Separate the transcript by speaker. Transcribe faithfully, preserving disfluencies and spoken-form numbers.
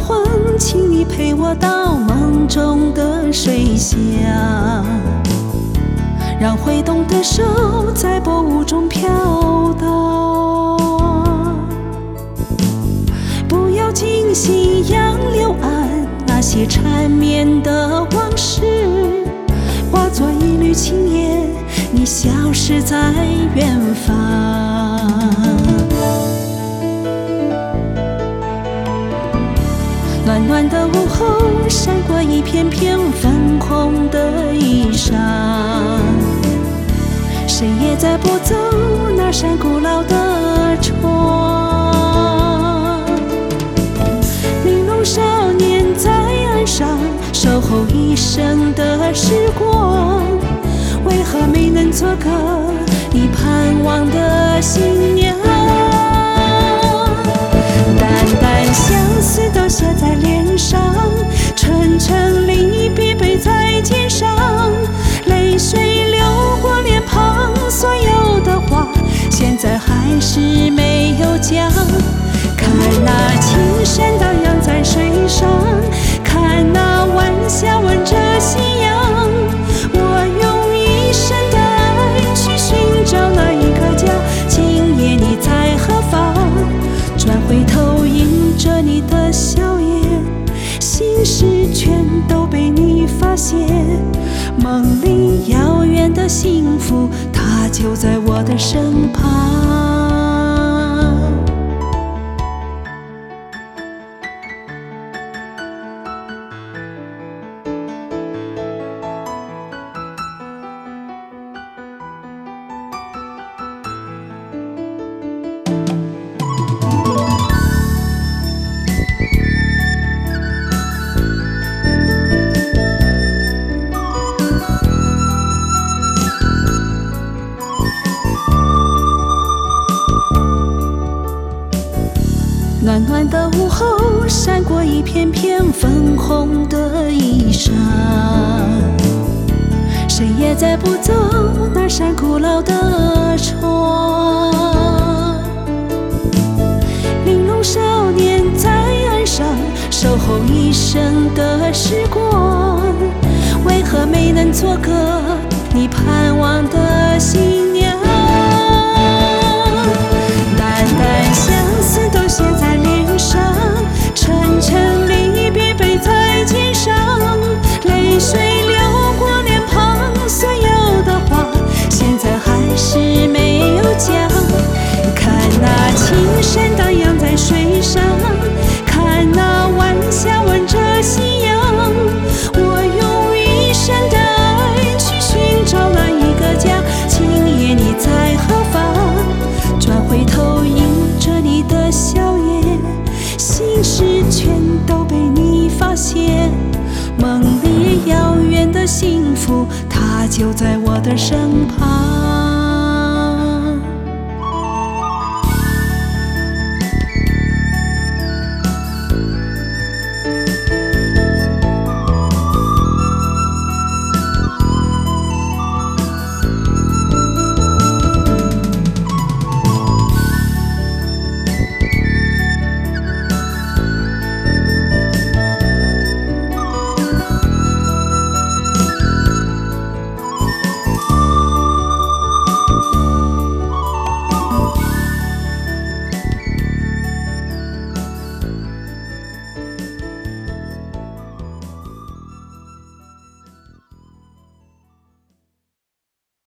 Speaker 1: 昏，请你陪我到梦中的水乡，让挥动的手在薄雾中飘荡。不要惊醒杨柳岸那些缠绵的往事，化作一缕青烟，你消失在远方。暖暖的午后，闪过一片片粉红的衣裳，谁也载不走那扇古老的窗。玲珑少年在岸上守候一生的时光，为何没能做个你盼望的新娘？淡淡相思都写在脸上，沉沉离别背在肩上，泪水流过脸庞，所有的话现在还是没有讲。看那青山荡漾在水上，看那晚霞吻着夕阳，我用一生的爱去寻找那一个家。今夜你在何方？转回头迎着你的笑颜，心事全都被你发现。梦里遥远的幸福，它就在我的身旁。暖暖的午后，闪过一片片粉红的衣裳，谁也载不走那扇古老的窗。玲珑少年在岸上守候一生的时光，为何没能做个你盼望的新娘？淡淡相思都写在脸上，沉沉离别背在肩上，泪水流过脸庞，所有的话现在还是没有讲。看那青山荡漾在水上，看那晚霞吻着夕阳，我用一生的爱去寻找那一个家。今夜你在何方？转回头迎着你的笑颜，心事全都被你发现。梦里遥远的幸福，它就在我的身旁。